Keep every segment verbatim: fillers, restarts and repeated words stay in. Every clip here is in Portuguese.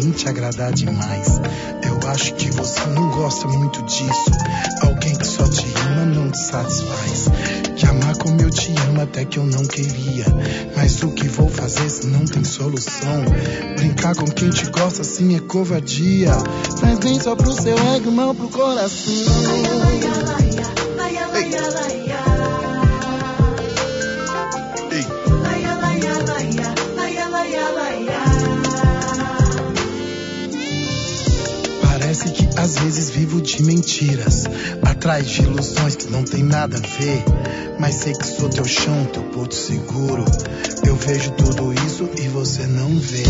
alguém te agradar demais. Eu acho que você não gosta muito disso. Alguém que só te ama não te satisfaz. Te amar como eu te amo até que eu não queria. Mas o que vou fazer se não tem solução? Brincar com quem te gosta assim é covardia. Mas nem só pro seu ego, mal pro coração. Parece que às vezes vivo de mentiras, atrás de ilusões que não tem nada a ver. Mas sei que sou teu chão, teu porto seguro. Eu vejo tudo isso e você não vê.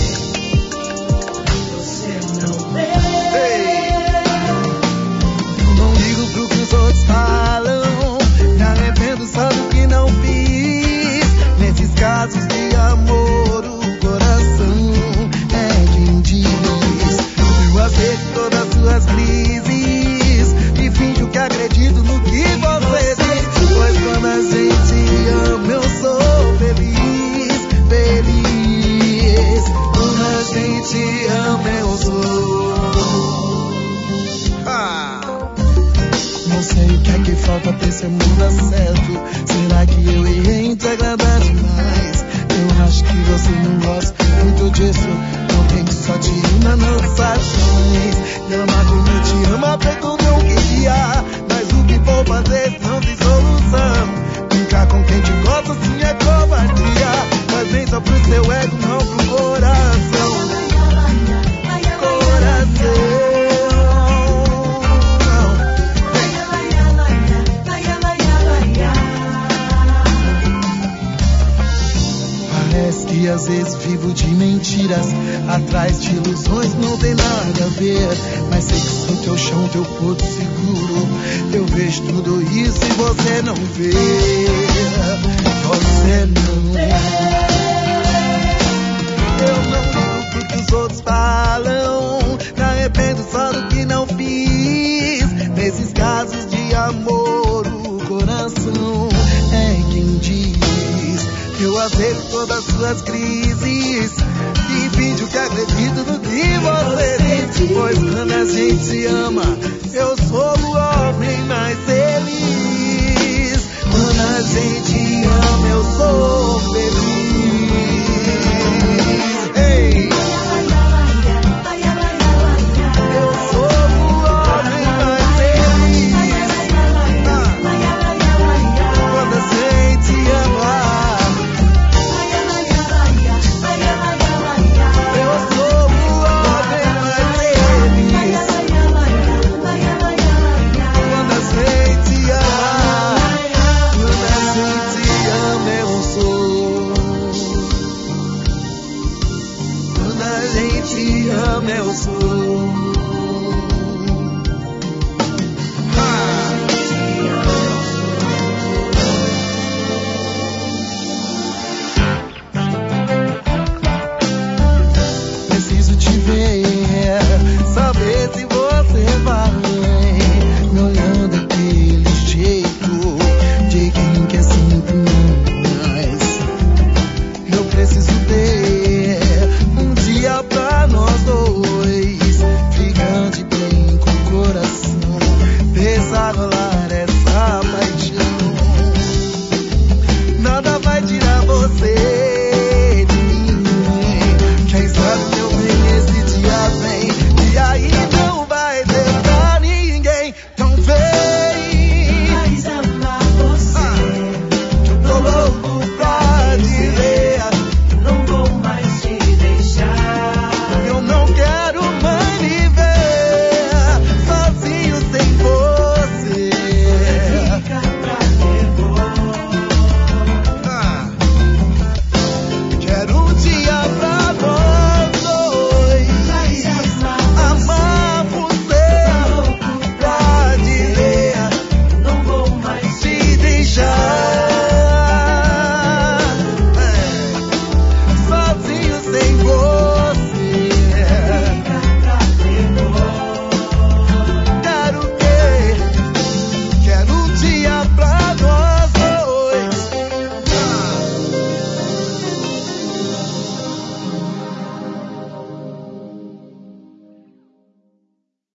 Você não vê. Hey! Eu não ligo pro que os outros falam. Me arrependo só do que não fiz. Nesses casos de amor, o coração é quem diz. Eu aceito todas as suas crises e finjo que acredito no que você diz. Pois quando a gente ama eu sou feliz, feliz. Quando a gente ama eu sou. Ah. Não sei o que é que falta pra esse amor dar certo. Será que eu errei em te agradar demais? Eu acho que você não gosta muito disso. Alguém que só te ama não satisfaz. E amar como eu te amo até que eu não queria. Mas o que vou fazer se não tem solução? Brincar com quem te gosta assim é covardia. Mas nem só pro seu ego, não pro coração. Coração. Parece que às vezes vivo de mentiras, atrás de ilusões não tem nada a ver. Mas sei que sou teu chão, teu porto seguro. Eu vejo tudo isso e você não vê. Você não vê. Eu não ligo pro que os outros falam. Me arrependo só do que não fiz. Nesses casos de amor, o coração é quem diz. Eu aceito todas as suas crises e finjo que acredito no que você diz. Pois quando a gente se ama, eu sou o homem mais feliz. Quando a gente ama, eu sou feliz. Ei! Eu sou o homem mais feliz. Quando a gente ama. Te amo, eu sou.